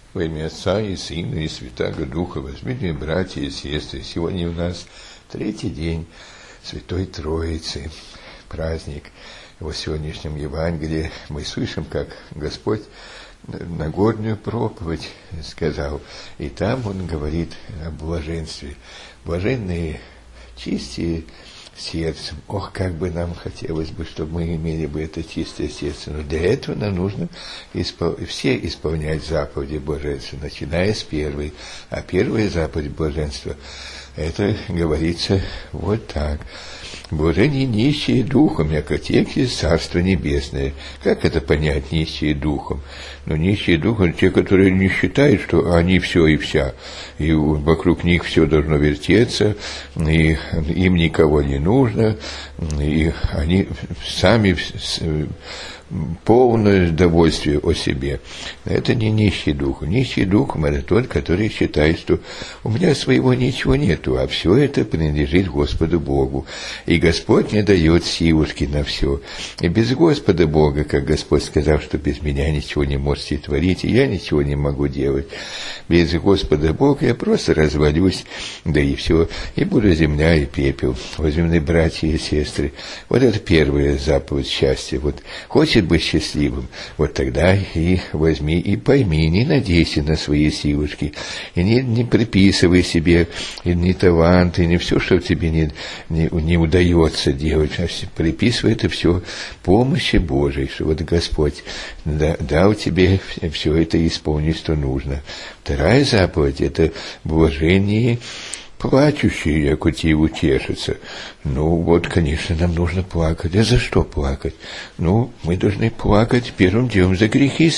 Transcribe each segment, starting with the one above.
Во имя Отца и Сына и Святаго Духа, возлюбленные братья и сестры, сегодня у нас третий день Святой Троицы, праздник. В сегодняшнем Евангелии мы слышим, как Господь Нагорную проповедь сказал, и там Он говорит о блаженстве. Блаженные, чистые сердцем. Ох, как бы нам хотелось бы, чтобы мы имели бы это чистое сердце. Но для этого нам нужно все исполнять заповеди блаженства, начиная с первой. А первая заповедь блаженства, это говорится вот так. Блаженные нищие духом, яко тех есть Царство Небесное. Как это понять, нищие духом? Но нищие духом те, которые не считают, что они все и вся, и вокруг них все должно вертеться, и им никого не нужно, и они сами полное удовольствие о себе. Это не нищий дух. Нищий духом это тот, который считает, что у меня своего ничего нету, а все это принадлежит Господу Богу. И Господь мне дает силушки на все. И без Господа Бога, как Господь сказал, что без меня ничего не можете творить, и я ничего не могу делать. Без Господа Бога я просто развалюсь, да и все, и буду земля и пепел. Возлюбленные братья и сестры, вот это первая заповедь счастья. Вот хочет быть счастливым, вот тогда и возьми и пойми, не надейся на свои силушки, и не приписывай себе и ни таланты, ни все, что тебе не удается делать, а приписывай это все помощи Божией, что вот Господь дал тебе все это исполнить, что нужно. Вторая заповедь – это блажение плачущие, яко те утешатся. Ну, вот, конечно, нам нужно плакать. А за что плакать? Ну, мы должны плакать первым делом за грехи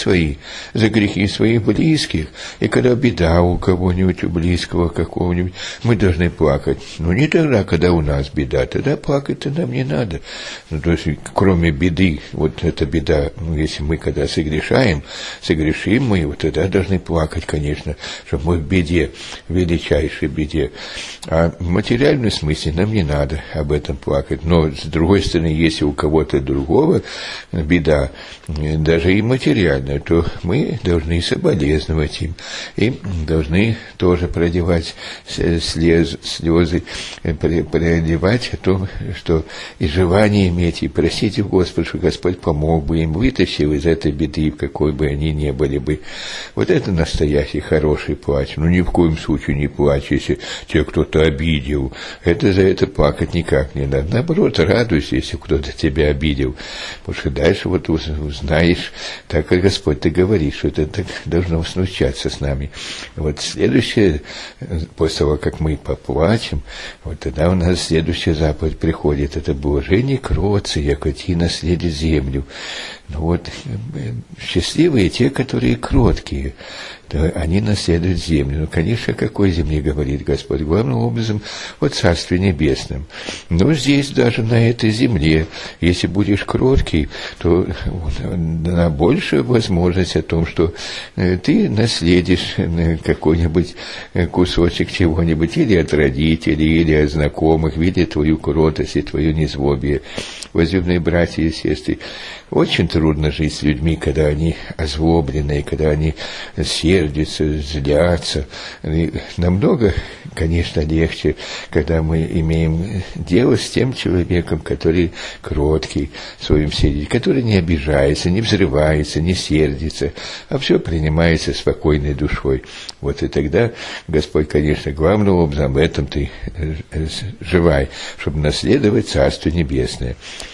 своих близких. И когда беда у кого-нибудь, у близкого какого-нибудь, мы должны плакать. Ну, не тогда, когда у нас беда, тогда плакать-то нам не надо. Ну, то есть, кроме беды, вот эта беда, ну, если мы когда согрешим мы, вот тогда должны плакать, конечно, чтобы мы в беде, в величайшей беде. А в материальном смысле нам не надо об этом плакать. Но, с другой стороны, если у кого-то другого беда, даже и материальная, то мы должны соболезновать им. И должны тоже проливать слезы, проливать о том, что и желание иметь, и просить у Господа, что Господь помог бы им, вытащил из этой беды, в какой бы они ни были бы. Вот это настоящий хороший плач. Ну, ни в коем случае не плачь, если тебя кто-то обидел. Это за это плакать никак не надо. Наоборот, радуйся, если кто-то тебя обидел. Потому что дальше вот узнаешь, так как Господь ты говоришь, что это так должно случаться с нами. Вот следующее, после того, как мы поплачем, вот тогда у нас следующая заповедь приходит. Это блажение кротцы, яко ти наследят землю. Ну вот, счастливые те, которые кроткие, да, они наследуют землю. Ну, конечно, о какой земле говорит Господь? Главным образом о Царстве Небесном. Но здесь, даже на этой земле, если будешь кроткий, то на большую возможность о том, что ты наследишь какой-нибудь кусочек чего-нибудь, или от родителей, или от знакомых, видя твою кротость и твое незлобие. Возлюбленные братья и сестры, очень трудно жить с людьми, когда они озлобленные, когда они сердятся, злятся. И намного, конечно, легче, когда мы имеем дело с тем человеком, который кроткий в своем сердце, который не обижается, не взрывается, не сердится, а все принимается спокойной душой. Вот и тогда Господь, конечно, главным образом в этом ты живай, чтобы наследовать Царство Небесное.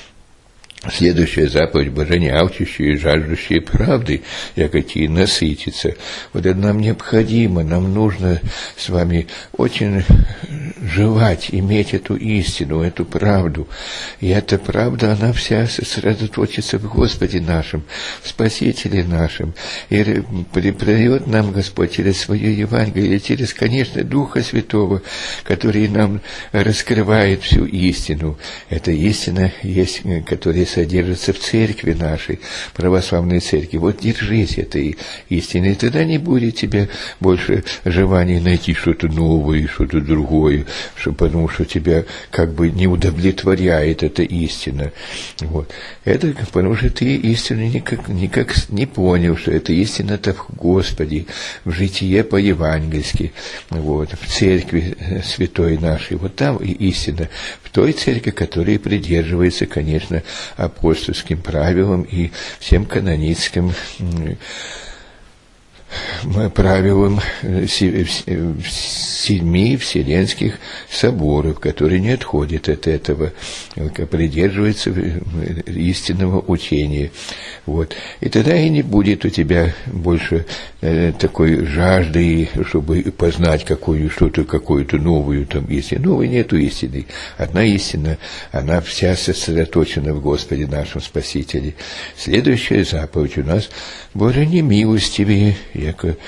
Следующая заповедь – блаженные алчущие и жаждущие правды, яко те насытятся. Вот это нам необходимо, нам нужно с вами очень желать, иметь эту истину, эту правду. И эта правда, она вся сосредоточится в Господе нашем, в Спасителе нашем. И придает нам Господь через свое Евангелие, через, конечно, Духа Святого, который нам раскрывает всю истину. Эта истина есть, которая содержится в церкви нашей, православной церкви. Вот держись этой истины, и тогда не будет тебе больше желания найти что-то новое, что-то другое, потому что тебя как бы не удовлетворяет эта истина. Вот. Это потому что ты истину никак не понял, что эта истина-то в Господе, в житие по-евангельски, вот, в церкви святой нашей. Вот там и истина, в той церкви, которая придерживается, конечно, апостольским правилам и всем каноническим правилам 7 Вселенских соборов, которые не отходят от этого, придерживаются истинного учения. Вот. И тогда и не будет у тебя больше такой жажды, чтобы познать какую-то новую там истину. Новой нету истины. Одна истина, она вся сосредоточена в Господе нашем Спасителе. Следующая заповедь у нас: Боже, не милостивее, яко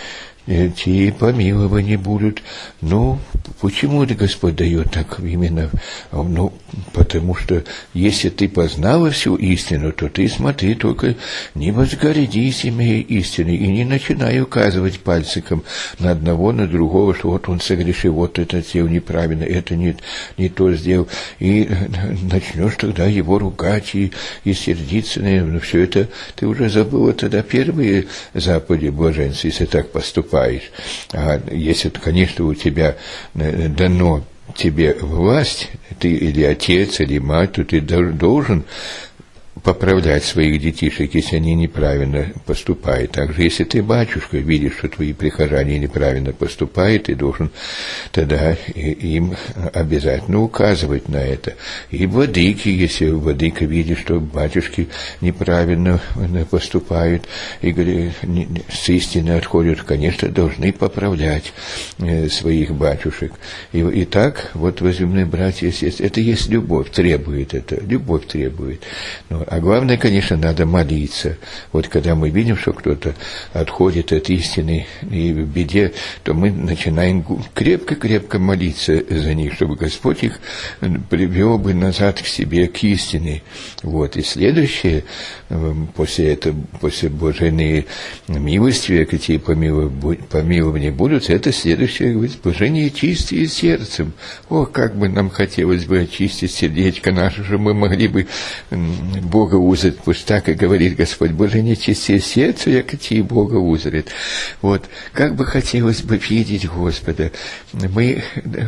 те помилования будут. Ну, почему это Господь дает так именно? Ну, потому что если ты познала всю истину, то ты смотри, только не возгордись, имея истины, и не начинай указывать пальчиком на одного, на другого, что вот он согрешил, вот это сделал неправильно, это не то сделал, и начнешь тогда его ругать и сердиться на него. Но все это ты уже забыла тогда первые заповеди блаженства, если так поступаешь. А если, конечно, у тебя дано тебе власть, ты или отец, или мать, то ты должен поправлять своих детишек, если они неправильно поступают. Также, если ты, батюшка, видишь, что твои прихожане неправильно поступают, ты должен тогда им обязательно указывать на это. И владыки, если владыка видит, что батюшки неправильно поступают и с истины отходят, конечно, должны поправлять своих батюшек. И так, вот, возлюбленные братья, это есть любовь, требует это, любовь требует. А главное, конечно, надо молиться. Вот когда мы видим, что кто-то отходит от истины и в беде, то мы начинаем крепко-крепко молиться за них, чтобы Господь их привел бы назад к себе, к истине. Вот. И следующее, после блаженной милостивия, какие помилования будут, это следующее, говорит, блажение чистые сердцем. О, как бы нам хотелось бы очистить сердечко наше, чтобы мы могли бы Бога узрит, пусть так и говорит Господь: Боже, не чистее сердце, як и Бога узрит. Вот, как бы хотелось бы видеть Господа. Мы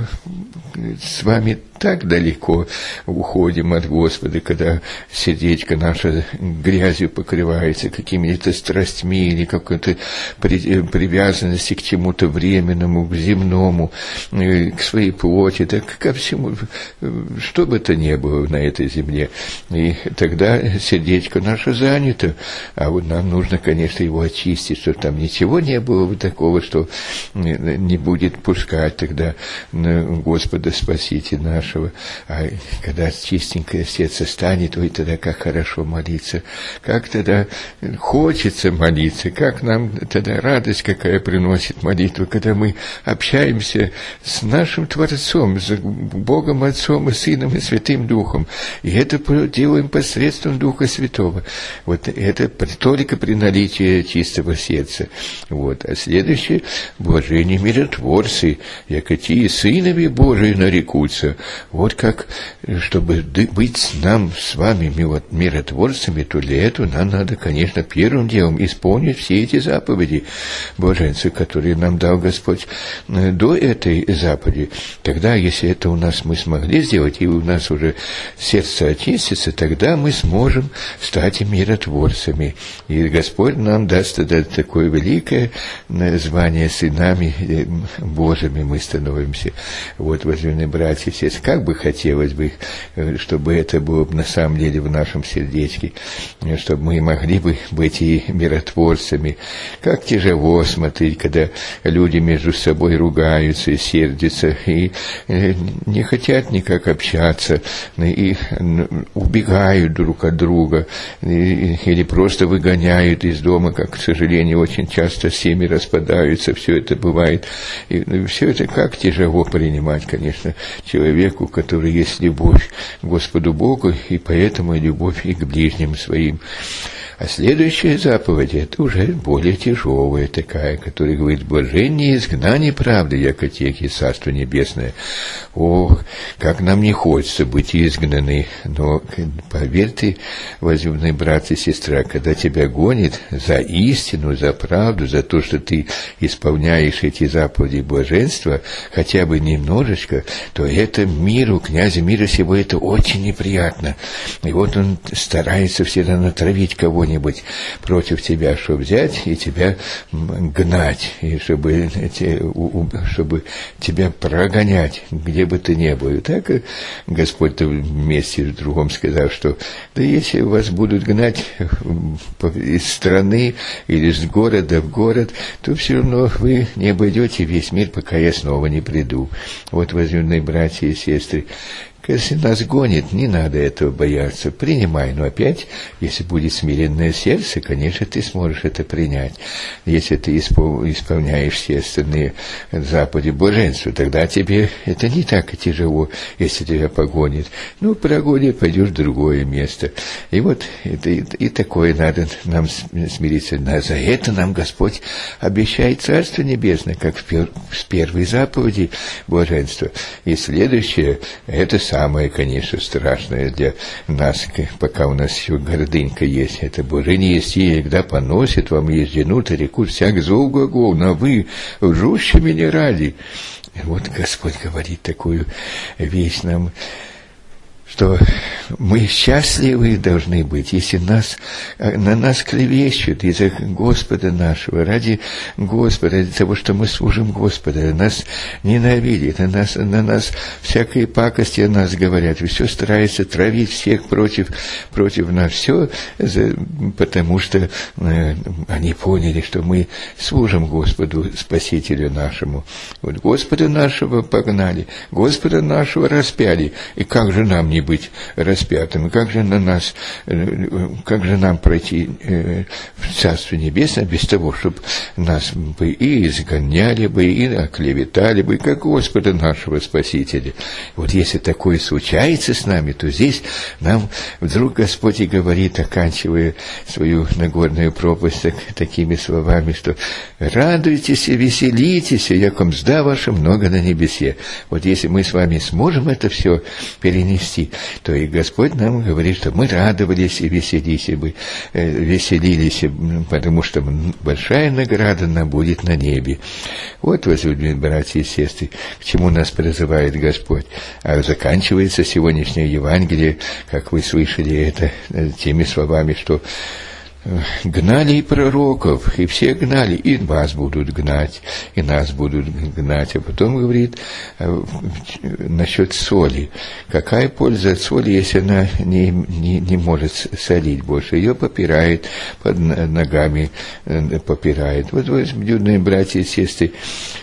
с вами так далеко уходим от Господа, когда сердечко наше грязью покрывается, какими-то страстьми или какой-то привязанности к чему-то временному, к земному, к своей плоти, так ко всему, что бы то ни было на этой земле. И тогда сердечко наше занято, а вот нам нужно, конечно, его очистить, чтобы там ничего не было такого, что не будет пускать тогда Господа Спасителя нашего. А когда чистенькое сердце станет, ой, тогда как хорошо молиться, как тогда хочется молиться, как нам тогда радость какая приносит молитва, когда мы общаемся с нашим Творцом, с Богом Отцом и Сыном и Святым Духом, и это делаем посредством Духа Святого. Вот это только при наличии чистого сердца. Вот. А следующее: блажение миротворцы, якотии сынови Божии нарекутся. Вот как, чтобы быть нам с вами миротворцами, то для этого нам надо, конечно, первым делом исполнить все эти заповеди блаженства, которые нам дал Господь до этой заповеди. Тогда, если это у нас мы смогли сделать, и у нас уже сердце очистится, тогда мы сможем стать миротворцами. И Господь нам даст тогда такое великое звание сынами Божьими мы становимся. Вот, возлюбленные братья и сестры, как бы хотелось бы, чтобы это было на самом деле в нашем сердечке, чтобы мы могли бы быть и миротворцами. Как тяжело смотреть, когда люди между собой ругаются и сердятся, и не хотят никак общаться, и убегают друг от друга, или просто выгоняют из дома, как, к сожалению, очень часто семьи распадаются, все это бывает. И все это как тяжело принимать, конечно, человеку, у которого есть любовь к Господу Богу, и поэтому любовь и к ближним своим. А следующая заповедь, это уже более тяжелая такая, которая говорит: блажение изгнание правды, яко тех и Царство Небесное. Ох, как нам не хочется быть изгнаны, но поверь ты, возлюбленный брат и сестра, когда тебя гонит за истину, за правду, за то, что ты исполняешь эти заповеди блаженства, хотя бы немножечко, то это миру, князю мира сего, это очень неприятно. И вот он старается всегда натравить кого-нибудь против тебя, чтобы взять и тебя гнать, и чтобы тебя прогонять, где бы ты ни был. И так Господь вместе с другом сказал, что да если вас будут гнать из страны или с города в город, то все равно вы не обойдете весь мир, пока я снова не приду. Вот, возлюбленные братья и сестры, если нас гонит, не надо этого бояться. Принимай, но опять, если будет смиренное сердце, конечно, ты сможешь это принять. Если ты исполняешь все остальные заповеди блаженства, тогда тебе это не так и тяжело, если тебя погонит. Ну, прогонит, пойдешь в другое место. И вот и такое надо нам смириться. За это нам Господь обещает Царство Небесное, как с первой заповеди блаженства. И следующее, это самое, конечно, страшное для нас, пока у нас еще гордынька есть. Это блажение есть и, когда поносит вам езженут, реку всяк зол глагол, но вы лжущими не ради. И вот Господь говорит такую вещь нам, что мы счастливы должны быть, если на нас клевещут из-за Господа нашего, ради Господа, ради того, что мы служим Господу, нас ненавидят, на нас всякие пакости о нас говорят, и все стараются травить всех против нас, все потому что они поняли, что мы служим Господу, Спасителю нашему. Вот Господа нашего погнали, Господа нашего распяли, и как же нам не быть распятым, как же нам пройти в Царство Небесное без того, чтобы нас бы и изгоняли бы, и оклеветали бы, как Господа нашего Спасителя. Вот если такое случается с нами, то здесь нам вдруг Господь и говорит, оканчивая свою Нагорную проповедь такими словами, что радуйтесь и веселитесь, яко мзда ваша много на небесе. Вот если мы с вами сможем это все перенести, то и Господь нам говорит, что мы радовались и веселились, потому что большая награда нам будет на небе. Вот, возлюбленные братья и сестры, к чему нас призывает Господь. А заканчивается сегодняшнее Евангелие, как вы слышали это, теми словами, что гнали и пророков, и все гнали, и вас будут гнать, и нас будут гнать. А потом говорит насчет соли. Какая польза от соли, если она не может солить больше? Ее попирает, под ногами попирает. Вот, возлюбленные братья и сестры,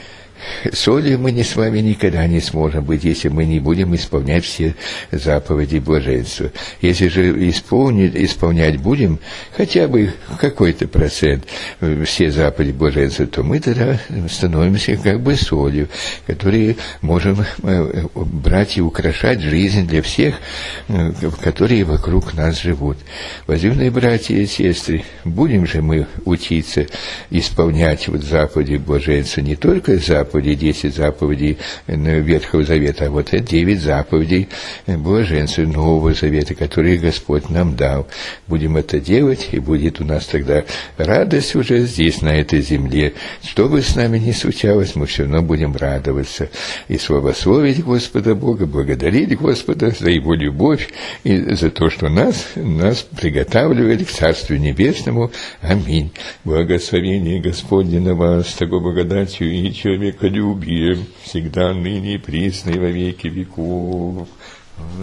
солью мы с вами никогда не сможем быть, если мы не будем исполнять все заповеди блаженства. Если же исполнять будем хотя бы какой-то процент все заповеди блаженства, то мы тогда становимся как бы солью, которые можем брать и украшать жизнь для всех, которые вокруг нас живут. Возлюбленные братья и сестры, будем же мы учиться исполнять вот заповеди блаженства, не только заповеди, 10 заповедей Ветхого Завета, а вот это 9 заповедей блаженства Нового Завета, которые Господь нам дал. Будем это делать, и будет у нас тогда радость уже здесь, на этой земле. Что бы с нами ни случалось, мы все равно будем радоваться и славословить Господа Бога, благодарить Господа за Его любовь и за то, что нас приготавливает к Царству Небесному. Аминь. Благословение Господне на вас, того благодатью и человеколюбием, всегда, ныне и присно, и во веки веков.